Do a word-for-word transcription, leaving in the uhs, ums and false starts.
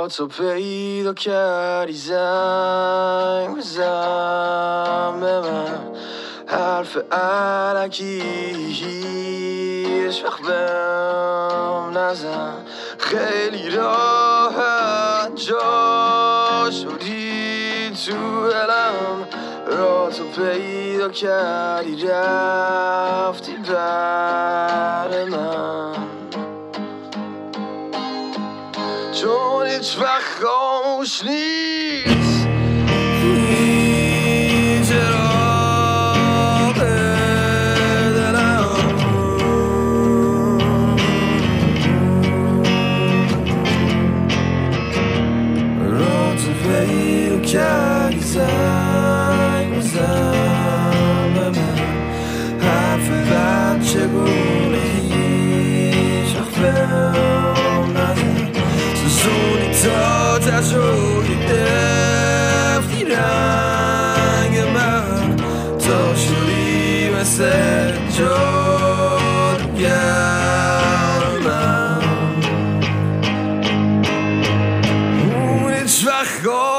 را تو پیدا کردی زنگ بزن به من، حرف علکی هیچ وقت بهم نزن. خیلی راحت جا شدی تو دلم، را تو پیدا کردی رفتی بر من، چون هیچ وقت خاموش نیست این چراغ دلم. را تو پیدا کردی زنگ بزن به من، حرف بد چگونه هیچ وقت بهم نزن. سوزونی تا تجربی دفتی رنگ من، تا شدی مثل جادوگر من. اون هیچ وقت